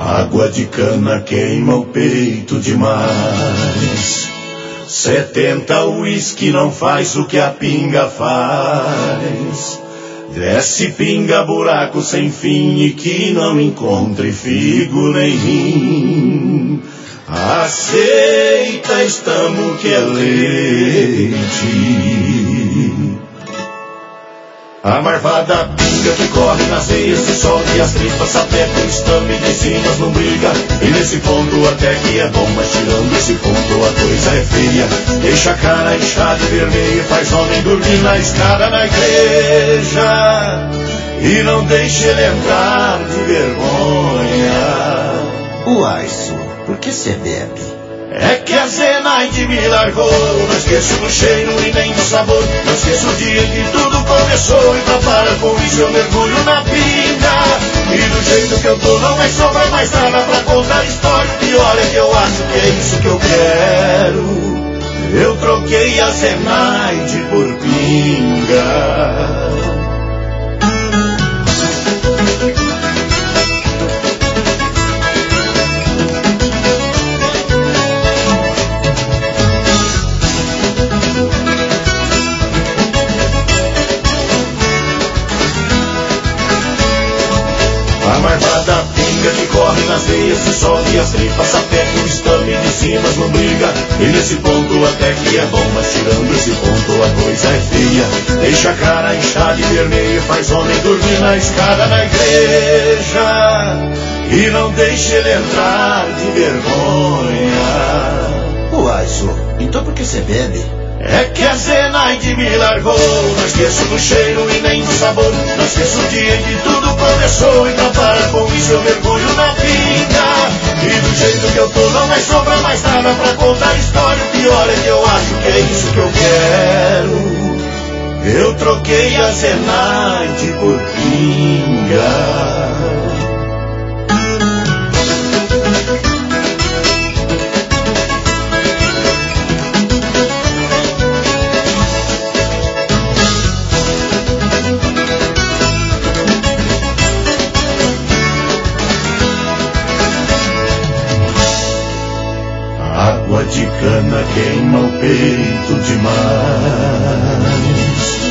Água de cana queima o peito demais. 70 uísque não faz o que a pinga faz. Desce pinga buraco sem fim e que não encontre figo nem rim. Aceita estamo que é leite. A marvada pinga que corre nas veias se solta e as tripas sapeca o estame de cima as lombriga. E nesse ponto até que é bom, mas tirando esse ponto a coisa é feia. Deixa a cara inchada e vermelha, faz homem dormir na escada na igreja. E não deixe ele entrar de vergonha. Uai, senhor, por que você bebe? É que a Zenaide me largou. Não esqueço do cheiro e nem do sabor. Não esqueço o dia que tudo começou. E pra parar com isso eu mergulho na pinga. E do jeito que eu tô não vai sobrar mais nada pra contar história. O pior é que eu acho que é isso que eu quero. Eu troquei a Zenaide por pinga. A marvada pinga que corre nas veias se solta e as tripas sapeca o estame de cima as lombriga. E nesse ponto até que é bom, mas tirando esse ponto a coisa é feia. Deixa a cara inchada e vermelha, faz homem dormir na escada na igreja. E não deixe ele entrar de vergonha. Uai, senhor, então por que você bebe? É que a Zenaide me largou. Não esqueço do cheiro e nem do sabor. Não esqueço o dia em que tudo começou. E pra parar com isso eu mergulho na pinga. E do jeito que eu tô não vai sobrar mais nada pra contar a história. O pior é que eu acho que é isso que eu quero. Eu troquei a Zenaide por pinga. Água de cana queima o peito demais.